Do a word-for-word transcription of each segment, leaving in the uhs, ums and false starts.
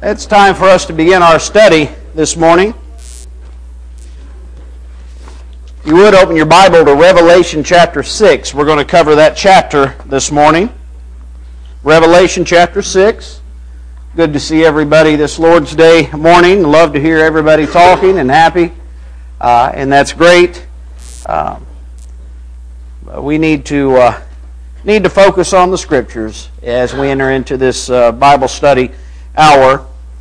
It's time for us to begin our study this morning. You would open your Bible to Revelation chapter six. We're going to cover that chapter this morning. Revelation chapter six. Good to see everybody this Lord's Day morning. Love to hear everybody talking and happy, uh, and that's great. Uh, we need to uh, need to focus on the Scriptures as we enter into this uh, Bible study hour.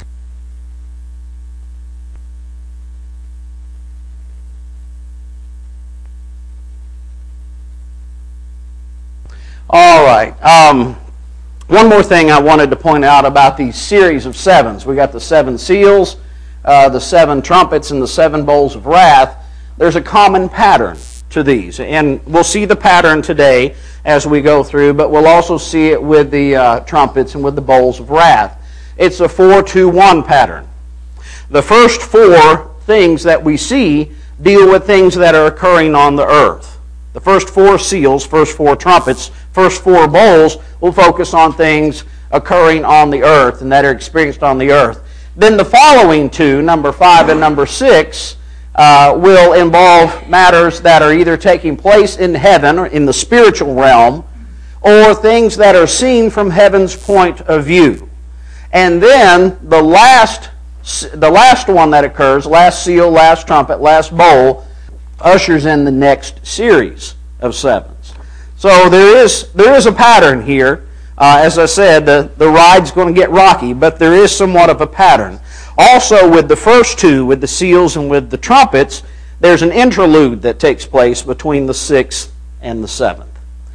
All right. Um, one more thing I wanted to point out about these series of sevens. We got the seven seals, uh, the seven trumpets, and the seven bowls of wrath. There's a common pattern to these, and we'll see the pattern today as we go through, but we'll also see it with the uh, trumpets and with the bowls of wrath. It's a four two one pattern. The first four things that we see deal with things that are occurring on the earth. The first four seals, first four trumpets, first four bowls will focus on things occurring on the earth and that are experienced on the earth. Then the following two, number five and number six, uh, will involve matters that are either taking place in heaven or in the spiritual realm, or things that are seen from heaven's point of view. And then the last, the last one that occurs, last seal, last trumpet, last bowl, ushers in the next series of sevens. So there is there is a pattern here. Uh, as I said, the, the ride's going to get rocky, but there is somewhat of a pattern. Also, with the first two, with the seals and with the trumpets, there's an interlude that takes place between the sixth and the seventh.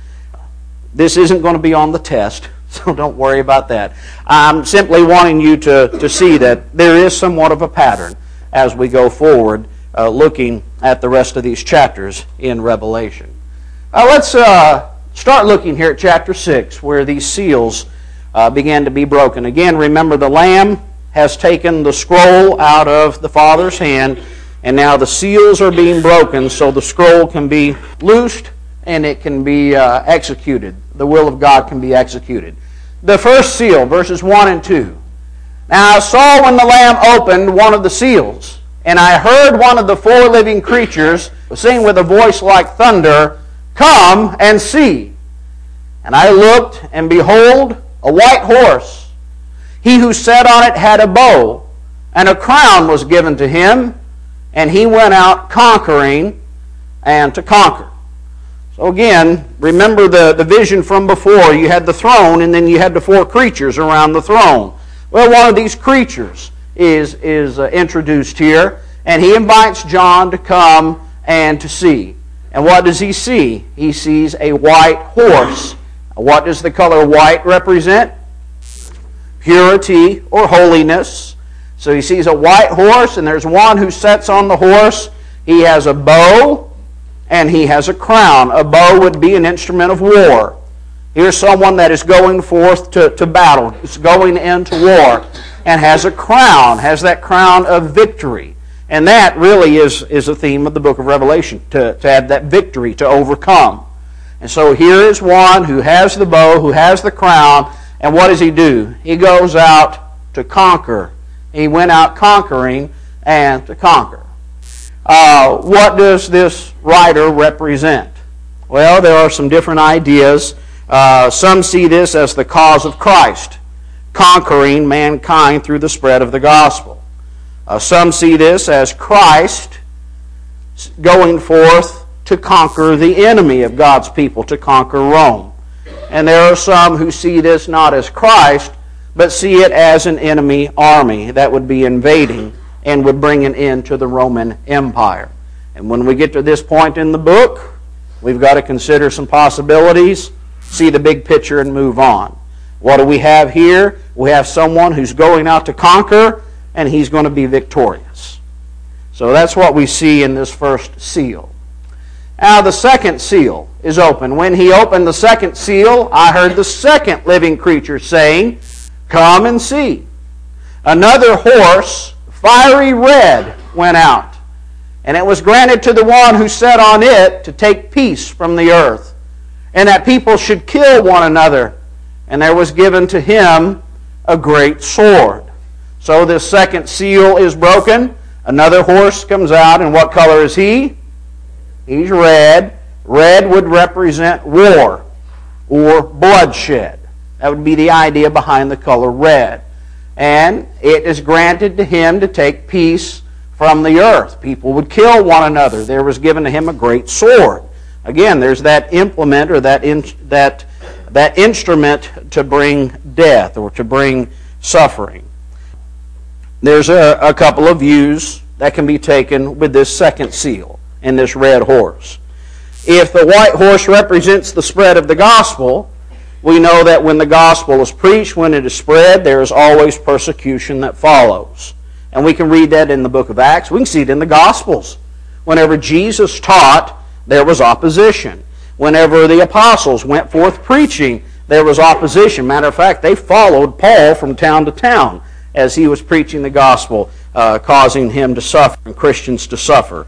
This isn't going to be on the test, so don't worry about that. I'm simply wanting you to, to see that there is somewhat of a pattern as we go forward, Uh, looking at the rest of these chapters in Revelation. Uh, let's uh, start looking here at chapter six, where these seals uh, began to be broken. Again, remember the Lamb has taken the scroll out of the Father's hand, and now the seals are being broken so the scroll can be loosed and it can be uh, executed. The will of God can be executed. The first seal, verses one and two. Now I saw when the Lamb opened one of the seals, and I heard one of the four living creatures sing with a voice like thunder, "Come and see." And I looked, and behold, a white horse. He who sat on it had a bow, and a crown was given to him, and he went out conquering and to conquer. So again, remember the, the vision from before. You had the throne, and then you had the four creatures around the throne. Well, one of these creatures is, is uh, introduced here, and he invites John to come and to see. And what does he see? He sees a white horse. What does the color white represent? Purity or holiness. So he sees a white horse, and there's one who sits on the horse. He has a bow, and he has a crown. A bow would be an instrument of war. Here's someone that is going forth to, to battle. He's going into war, and has a crown, has that crown of victory. And that really is, is a theme of the book of Revelation, to, to have that victory, to overcome. And so here is one who has the bow, who has the crown, and what does he do? He goes out to conquer. He went out conquering and to conquer. Uh, what does this rider represent? Well, there are some different ideas. Uh, some see this as the cause of Christ, conquering mankind through the spread of the gospel. Uh, some see this as Christ going forth to conquer the enemy of God's people, to conquer Rome. And there are some who see this not as Christ, but see it as an enemy army that would be invading and would bring an end to the Roman Empire. And when we get to this point in the book, we've got to consider some possibilities, see the big picture, and move on. What do we have here? We have someone who's going out to conquer, and he's going to be victorious. So that's what we see in this first seal. Now the second seal is open. When he opened the second seal, I heard the second living creature saying, "Come and see." Another horse, fiery red, went out, and it was granted to the one who sat on it to take peace from the earth, and that people should kill one another. And there was given to him a great sword. So this second seal is broken. Another horse comes out, and what color is he? He's red. Red would represent war or bloodshed. That would be the idea behind the color red. And it is granted to him to take peace from the earth. People would kill one another. There was given to him a great sword. Again, there's that implement or that in, that that instrument to bring death or to bring suffering. There's a, a couple of views that can be taken with this second seal and this red horse. If the white horse represents the spread of the gospel, we know that when the gospel is preached, when it is spread, there is always persecution that follows. And we can read that in the book of Acts. We can see it in the Gospels. Whenever Jesus taught, there was opposition. Whenever the apostles went forth preaching, there was opposition. Matter of fact, they followed Paul from town to town as he was preaching the gospel, uh, causing him to suffer and Christians to suffer.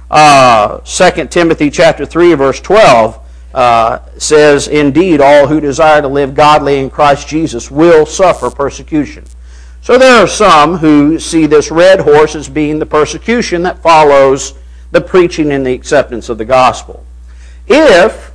Uh, Second Timothy chapter three, verse twelve uh, says, "Indeed, all who desire to live godly in Christ Jesus will suffer persecution." So there are some who see this red horse as being the persecution that follows the preaching and the acceptance of the gospel. If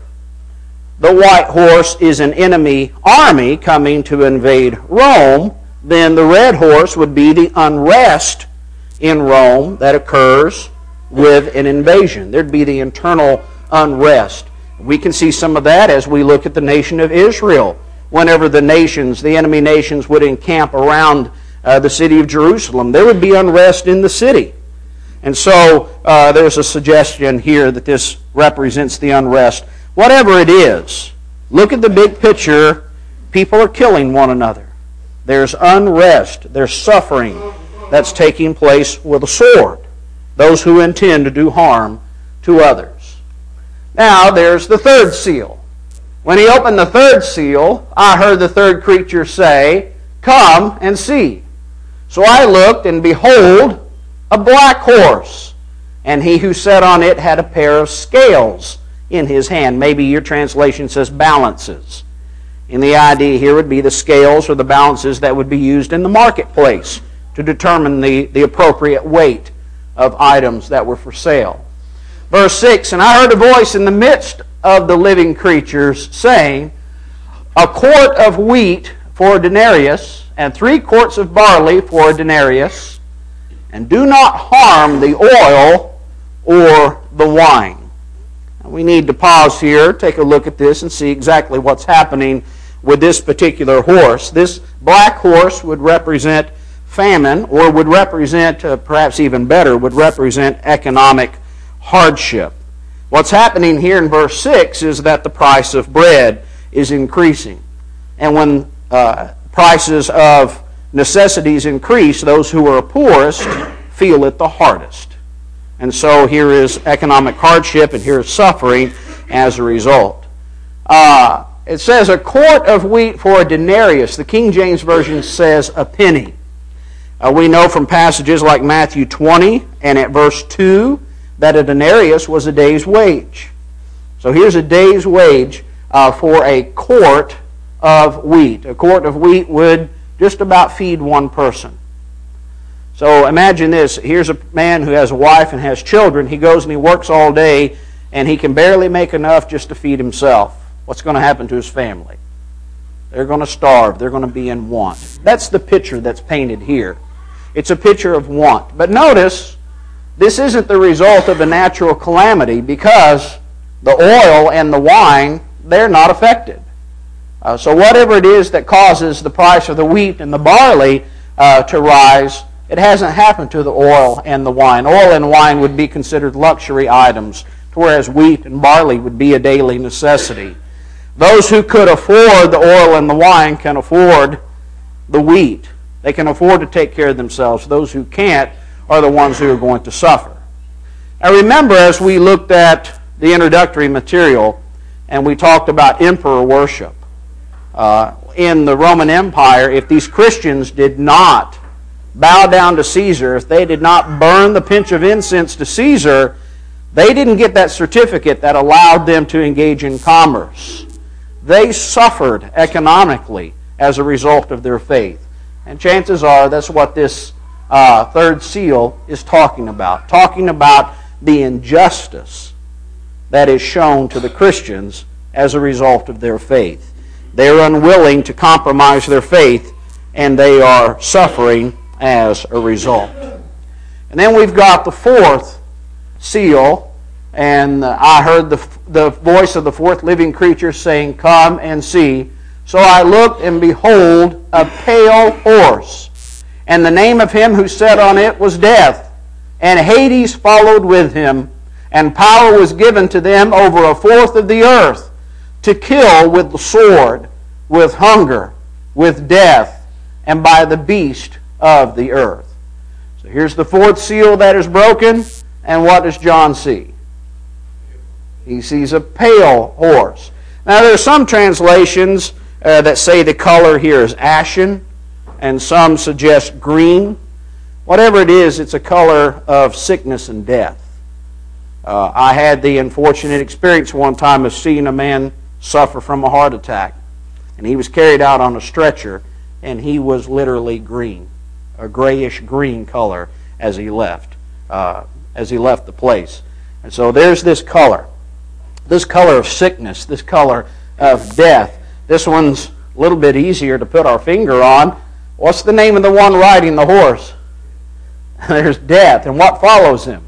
the white horse is an enemy army coming to invade Rome, then the red horse would be the unrest in Rome that occurs with an invasion. There'd be the internal unrest. We can see some of that as we look at the nation of Israel. Whenever the nations, the enemy nations, would encamp around uh, the city of Jerusalem, there would be unrest in the city. And so uh, there's a suggestion here that this represents the unrest. Whatever it is, look at the big picture. People are killing one another. There's unrest. There's suffering that's taking place with a sword. Those who intend to do harm to others. Now there's the third seal. When he opened the third seal, I heard the third creature say, "Come and see." So I looked, and behold, a black horse, and he who sat on it had a pair of scales in his hand. Maybe your translation says balances. And the idea here would be the scales or the balances that would be used in the marketplace to determine the, the appropriate weight of items that were for sale. Verse six, "And I heard a voice in the midst of the living creatures saying, A quart of wheat for a denarius, and three quarts of barley for a denarius, and do not harm the oil or the wine." Now, we need to pause here, take a look at this, and see exactly what's happening with this particular horse. This black horse would represent famine, or would represent, uh, perhaps even better, would represent economic hardship. What's happening here in verse six is that the price of bread is increasing. And when uh, prices of necessities increase, those who are poorest feel it the hardest. And so here is economic hardship, and here is suffering as a result. Uh, it says a quart of wheat for a denarius. The King James Version says a penny. Uh, we know from passages like Matthew twenty and at verse two that a denarius was a day's wage. So here's a day's wage uh, for a quart of wheat. A quart of wheat would just about feed one person. So imagine this. Here's a man who has a wife and has children. He goes and he works all day, and he can barely make enough just to feed himself. What's going to happen to his family? They're going to starve. They're going to be in want. That's the picture that's painted here. It's a picture of want. But notice, this isn't the result of a natural calamity, because the oil and the wine, they're not affected. Uh, so whatever it is that causes the price of the wheat and the barley uh, to rise, it hasn't happened to the oil and the wine. Oil and wine would be considered luxury items, whereas wheat and barley would be a daily necessity. Those who could afford the oil and the wine can afford the wheat. They can afford to take care of themselves. Those who can't are the ones who are going to suffer. Now remember, as we looked at the introductory material and we talked about emperor worship, uh, in the Roman Empire, if these Christians did not bow down to Caesar, if they did not burn the pinch of incense to Caesar, they didn't get that certificate that allowed them to engage in commerce. They suffered economically as a result of their faith. And chances are that's what this uh, third seal is talking about. Talking about the injustice that is shown to the Christians as a result of their faith. They are unwilling to compromise their faith, and they are suffering as a result. And then we've got the fourth seal, and I heard the, the voice of the fourth living creature saying, "Come and see." So I looked, and behold, a pale horse. And the name of him who sat on it was Death. And Hades followed with him. And power was given to them over a fourth of the earth, to kill with the sword, with hunger, with death, and by the beast of the earth. So here's the fourth seal that is broken. And what does John see? He sees a pale horse. Now there are some translations Uh, that say the color here is ashen, and some suggest green. Whatever it is, it's a color of sickness and death. Uh, I had the unfortunate experience one time of seeing a man suffer from a heart attack, and he was carried out on a stretcher, and he was literally green, a grayish green color as he left, uh, as he left the place. And so there's this color, this color of sickness, this color of death. This one's a little bit easier to put our finger on. What's the name of the one riding the horse? There's Death. And what follows him?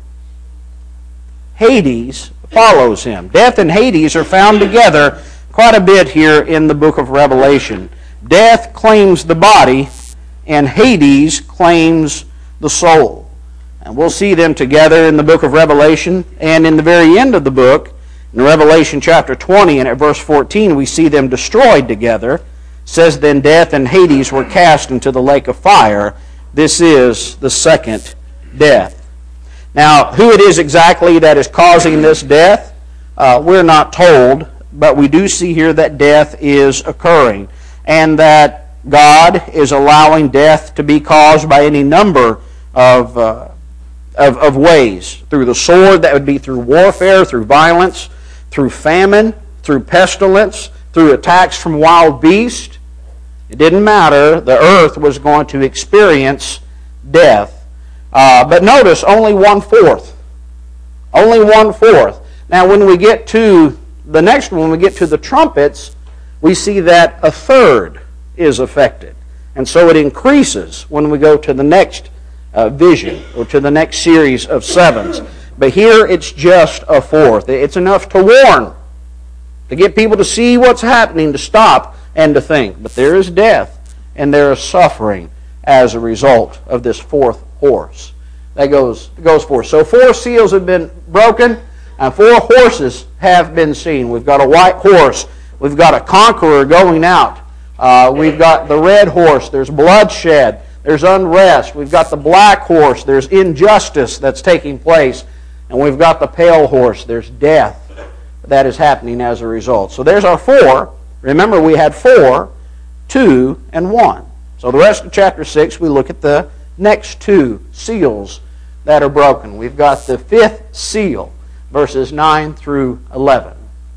Hades follows him. Death and Hades are found together quite a bit here in the book of Revelation. Death claims the body, and Hades claims the soul. And we'll see them together in the book of Revelation, and in the very end of the book, in Revelation chapter twenty and at verse fourteen, we see them destroyed together. It says, "Then death and Hades were cast into the lake of fire. This is the second death." Now, who it is exactly that is causing this death, uh, we're not told, but we do see here that death is occurring, and that God is allowing death to be caused by any number of, uh, of, of ways. Through the sword, that would be through warfare, through violence, through famine, through pestilence, through attacks from wild beasts. It didn't matter. The earth was going to experience death. Uh, but notice, only one-fourth. Only one-fourth. Now, when we get to the next one, when we get to the trumpets, we see that a third is affected. And so it increases when we go to the next uh, vision, or to the next series of sevens. But here it's just a fourth. It's enough to warn, to get people to see what's happening, to stop and to think. But there is death and there is suffering as a result of this fourth horse. That goes, goes forth. So four seals have been broken and four horses have been seen. We've got a white horse. We've got a conqueror going out. Uh, we've got the red horse. There's bloodshed. There's unrest. We've got the black horse. There's injustice that's taking place. And we've got the pale horse. There's death that is happening as a result. So there's our four. Remember, we had four, two, and one. So the rest of chapter six, we look at the next two seals that are broken. We've got the fifth seal, verses nine through eleven.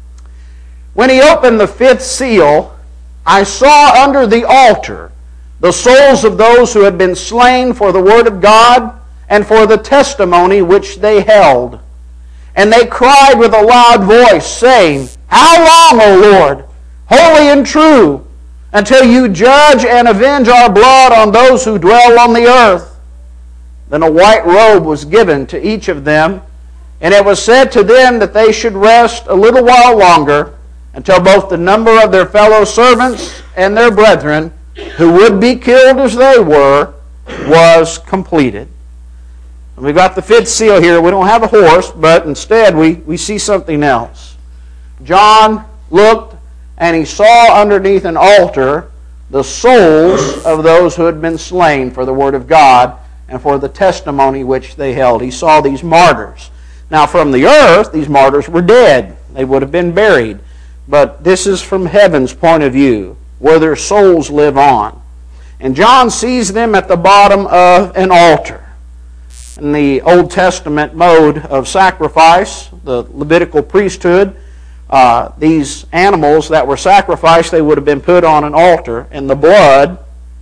"When he opened the fifth seal, I saw under the altar the souls of those who had been slain for the word of God and for the testimony which they held. And they cried with a loud voice, saying, How long, O Lord, holy and true, until you judge and avenge our blood on those who dwell on the earth? Then a white robe was given to each of them, and it was said to them that they should rest a little while longer, until both the number of their fellow servants and their brethren, who would be killed as they were, was completed." And we've got the fifth seal here. We don't have a horse, but instead we, we see something else. John looked, and he saw underneath an altar the souls of those who had been slain for the word of God and for the testimony which they held. He saw these martyrs. Now from the earth, these martyrs were dead. They would have been buried. But this is from heaven's point of view, where their souls live on. And John sees them at the bottom of an altar. In the Old Testament mode of sacrifice, the Levitical priesthood, uh, these animals that were sacrificed, they would have been put on an altar, and the blood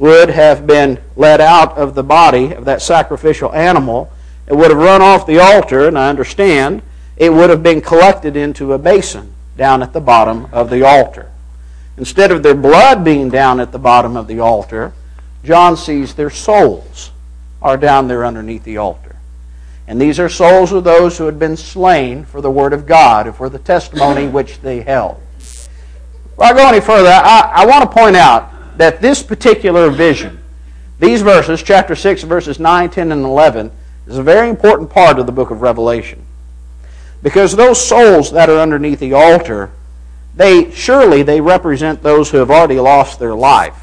would have been let out of the body of that sacrificial animal. It would have run off the altar, and I understand it would have been collected into a basin down at the bottom of the altar. Instead of their blood being down at the bottom of the altar, John sees their souls are down there underneath the altar. And these are souls of those who had been slain for the Word of God and for the testimony which they held. Before I go any further, I, I want to point out that this particular vision, these verses, chapter six, verses nine, ten, and eleven, is a very important part of the book of Revelation. Because those souls that are underneath the altar, they surely they represent those who have already lost their life.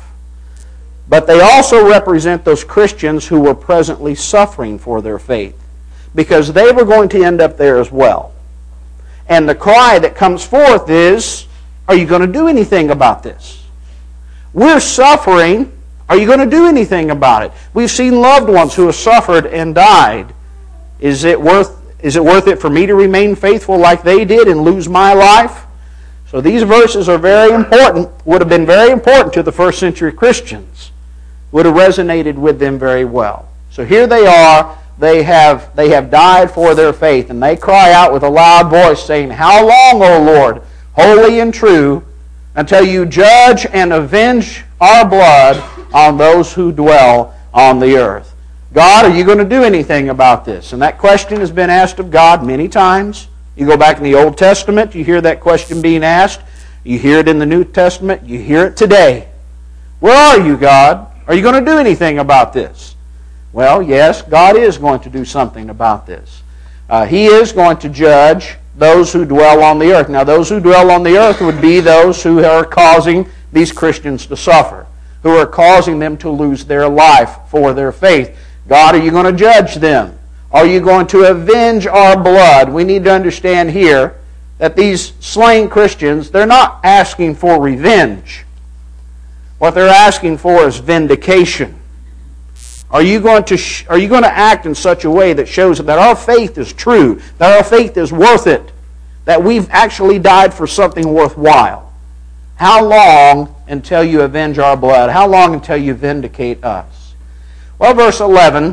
But they also represent those Christians who were presently suffering for their faith, because they were going to end up there as well. And the cry that comes forth is, are you going to do anything about this? We're suffering. Are you going to do anything about it? We've seen loved ones who have suffered and died. Is it worth, is it worth it for me to remain faithful like they did and lose my life? So these verses are very important, would have been very important to the first century Christians, would have resonated with them very well. So here they are, they have, they have died for their faith, and they cry out with a loud voice saying, how long, O Lord, holy and true, until you judge and avenge our blood on those who dwell on the earth? God, are you going to do anything about this? And that question has been asked of God many times. You go back in the Old Testament, you hear that question being asked. You hear it in the New Testament. You hear it today. Where are you, God? Are you going to do anything about this? Well, yes, God is going to do something about this. Uh, he is going to judge those who dwell on the earth. Now, those who dwell on the earth would be those who are causing these Christians to suffer, who are causing them to lose their life for their faith. God, are you going to judge them? Are you going to avenge our blood? We need to understand here that these slain Christians, they're not asking for revenge. What they're asking for is vindication. Are you going to sh- are you going to act in such a way that shows that our faith is true, that our faith is worth it, that we've actually died for something worthwhile? How long until you avenge our blood? How long until you vindicate us? Well, verse eleven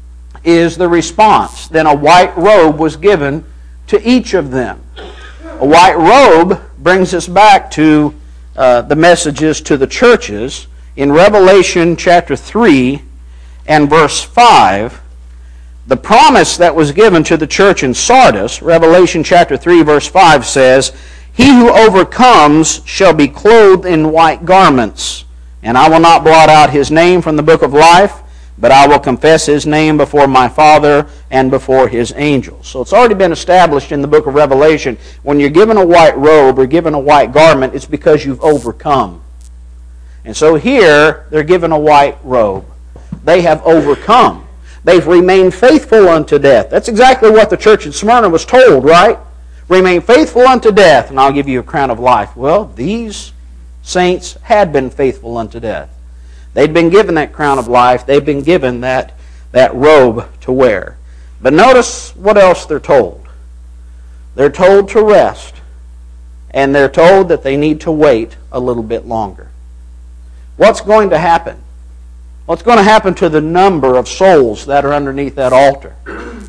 is the response. Then a white robe was given to each of them. A white robe brings us back to uh, the messages to the churches. In Revelation chapter three and verse five, the promise that was given to the church in Sardis, Revelation chapter three verse five says, he who overcomes shall be clothed in white garments, and I will not blot out his name from the book of life, but I will confess his name before my Father and before his angels. So it's already been established in the book of Revelation, when you're given a white robe or given a white garment, it's because you've overcome. And so here, they're given a white robe. They have overcome. They've remained faithful unto death. That's exactly what the church in Smyrna was told, right? Remain faithful unto death, and I'll give you a crown of life. Well, these saints had been faithful unto death. They'd been given that crown of life. They've been given that, that robe to wear. But notice what else they're told. They're told to rest, and they're told that they need to wait a little bit longer. What's going to happen? What's going to happen to the number of souls that are underneath that altar? It's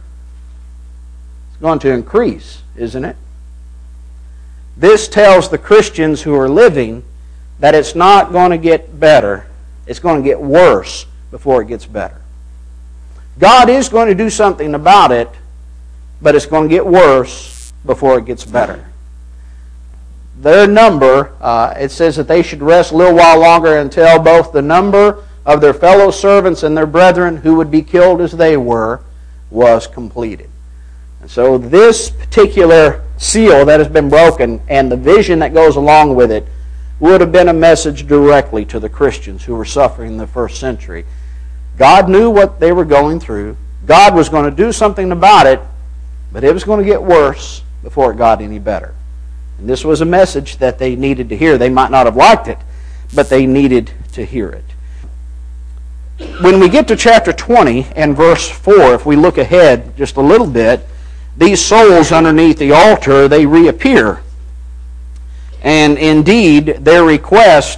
going to increase, isn't it? This tells the Christians who are living that it's not going to get better. It's going to get worse before it gets better. God is going to do something about it, but it's going to get worse before it gets better. Their number, uh, it says that they should rest a little while longer until both the number of their fellow servants and their brethren who would be killed as they were was completed. And so this particular seal that has been broken and the vision that goes along with it would have been a message directly to the Christians who were suffering in the first century. God knew what they were going through. God was going to do something about it, but it was going to get worse before it got any better. And this was a message that they needed to hear. They might not have liked it, but they needed to hear it. When we get to chapter twenty and verse four, if we look ahead just a little bit, these souls underneath the altar, they reappear. And indeed, their request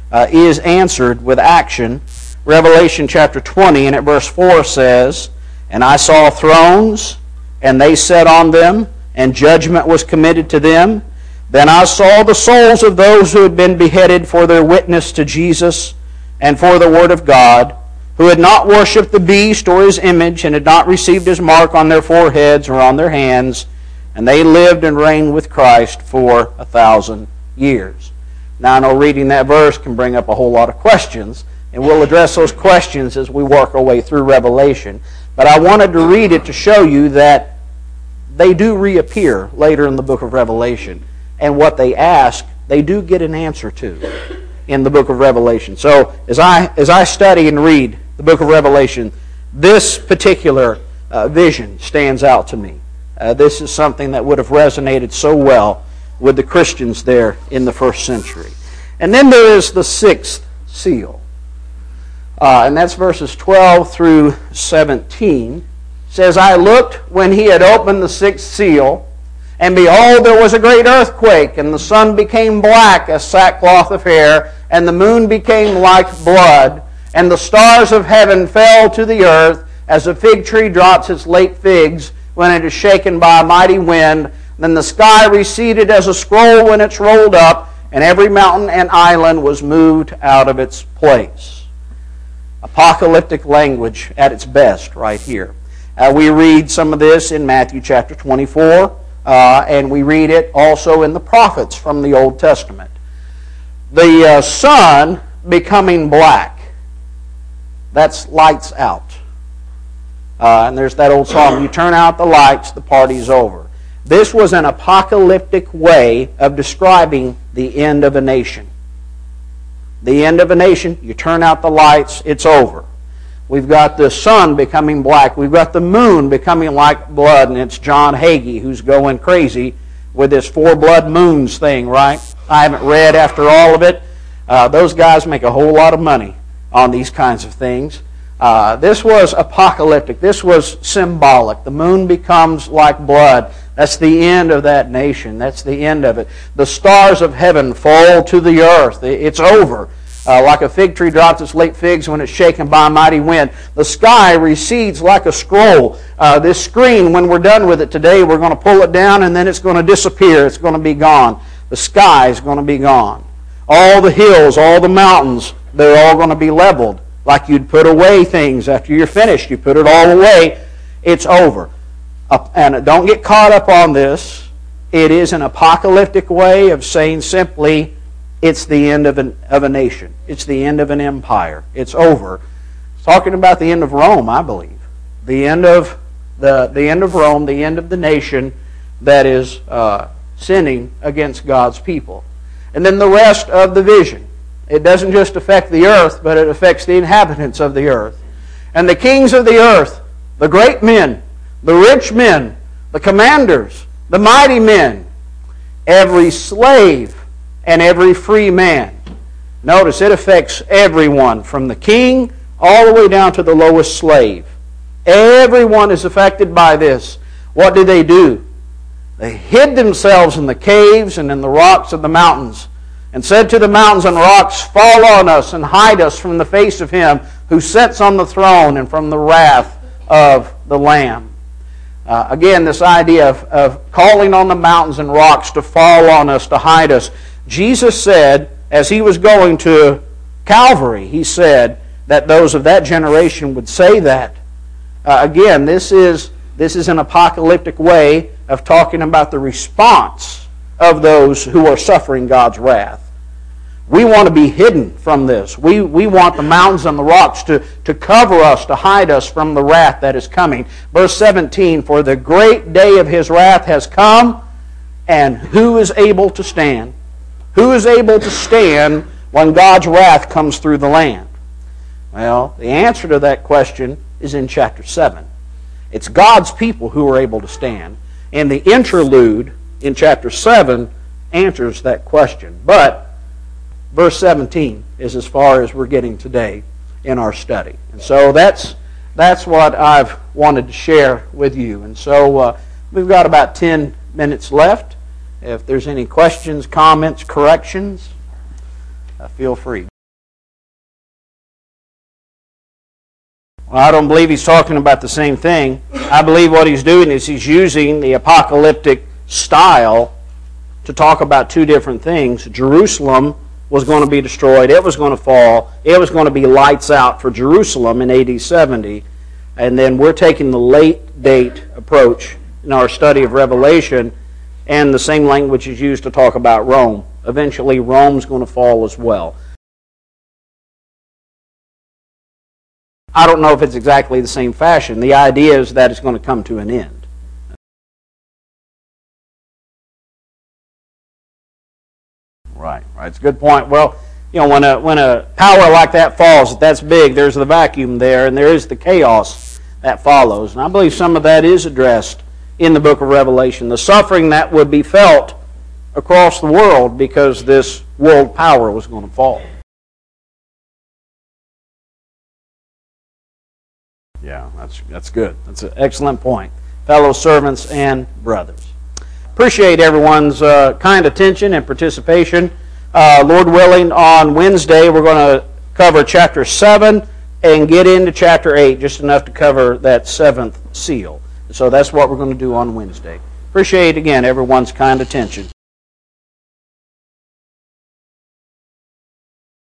uh, is answered with action. Revelation chapter twenty and at verse four says, "And I saw thrones, and they sat on them, and judgment was committed to them. Then I saw the souls of those who had been beheaded for their witness to Jesus and for the word of God, who had not worshipped the beast or his image, and had not received his mark on their foreheads or on their hands. And they lived and reigned with Christ for a thousand years." Now I know reading that verse can bring up a whole lot of questions, and we'll address those questions as we work our way through Revelation. But I wanted to read it to show you that they do reappear later in the book of Revelation. And what they ask, they do get an answer to in the book of Revelation. So as I as I study and read the book of Revelation, this particular uh, vision stands out to me. Uh, this is something that would have resonated so well with the Christians there in the first century. And then there is the sixth seal. Uh, and that's verses twelve through seventeen. It says, "I looked when he had opened the sixth seal, and behold, there was a great earthquake, and the sun became black as sackcloth of hair, and the moon became like blood, and the stars of heaven fell to the earth, as a fig tree drops its late figs when it is shaken by a mighty wind. Then the sky receded as a scroll when it's rolled up, and every mountain and island was moved out of its place." Apocalyptic language at its best right here. Uh, we read some of this in Matthew chapter twenty-four, uh, and we read it also in the prophets from the Old Testament. The uh, sun becoming black, that's lights out. Uh, and there's that old song, "You turn out the lights, the party's over." This was an apocalyptic way of describing the end of a nation. The end of a nation, you turn out the lights, it's over. We've got the sun becoming black. We've got the moon becoming like blood, and it's John Hagee who's going crazy with this four blood moons thing, right? I haven't read after all of it. Uh, those guys make a whole lot of money on these kinds of things. Uh, this was apocalyptic. This was symbolic. The moon becomes like blood. That's the end of that nation. That's the end of it. The stars of heaven fall to the earth. It's over. Uh, like a fig tree drops its late figs when it's shaken by a mighty wind. The sky recedes like a scroll. Uh, this screen, when we're done with it today, we're going to pull it down and then it's going to disappear. It's going to be gone. The sky is going to be gone. All the hills, all the mountains, they're all going to be leveled. Like you'd put away things after you're finished. You put it all away. It's over. Uh, and don't get caught up on this. It is an apocalyptic way of saying simply, it's the end of, an, of a nation. It's the end of an empire. It's over. It's talking about the end of Rome, I believe. The end of the, the end of Rome, the end of the nation that is uh, sinning against God's people. And then the rest of the vision. It doesn't just affect the earth, but it affects the inhabitants of the earth. And the kings of the earth, the great men, the rich men, the commanders, the mighty men, every slave and every free man. Notice it affects everyone from the king all the way down to the lowest slave. Everyone is affected by this. What did they do? They hid themselves in the caves and in the rocks of the mountains, and said to the mountains and rocks, "Fall on us and hide us from the face of him who sits on the throne and from the wrath of the Lamb." Uh, again, this idea of, of calling on the mountains and rocks to fall on us, to hide us. Jesus said, as he was going to Calvary, he said that those of that generation would say that. Uh, again, this is, this is an apocalyptic way of talking about the response of those who are suffering God's wrath. We want to be hidden from this. We, we want the mountains and the rocks to, to cover us, to hide us from the wrath that is coming. Verse seventeen, "For the great day of his wrath has come, and who is able to stand?" Who is able to stand when God's wrath comes through the land? Well, the answer to that question is in chapter seven. It's God's people who are able to stand. And the interlude in chapter seven answers that question. But verse seventeen is as far as we're getting today in our study. And so that's that's what I've wanted to share with you. And so uh, we've got about ten minutes left. If there's any questions, comments, corrections, uh, feel free. Well, I don't believe he's talking about the same thing. I believe what he's doing is he's using the apocalyptic style to talk about two different things. Jerusalem was going to be destroyed. It was going to fall. It was going to be lights out for Jerusalem in A D seventy. And then we're taking the late date approach in our study of Revelation, and the same language is used to talk about Rome. Eventually, Rome's going to fall as well. I don't know if it's exactly the same fashion. The idea is that it's going to come to an end. Right, right. It's a good point. Well, you know, when a when a power like that falls, that's big. There's the vacuum there, and there is the chaos that follows. And I believe some of that is addressed in the book of Revelation. The suffering that would be felt across the world because this world power was going to fall. Yeah, that's that's good. That's an excellent point. Fellow servants and brothers. Appreciate everyone's uh, kind attention and participation. Uh, Lord willing, on Wednesday we're going to cover chapter seven and get into chapter eight, just enough to cover that seventh seal. So that's what we're going to do on Wednesday. Appreciate, again, everyone's kind attention.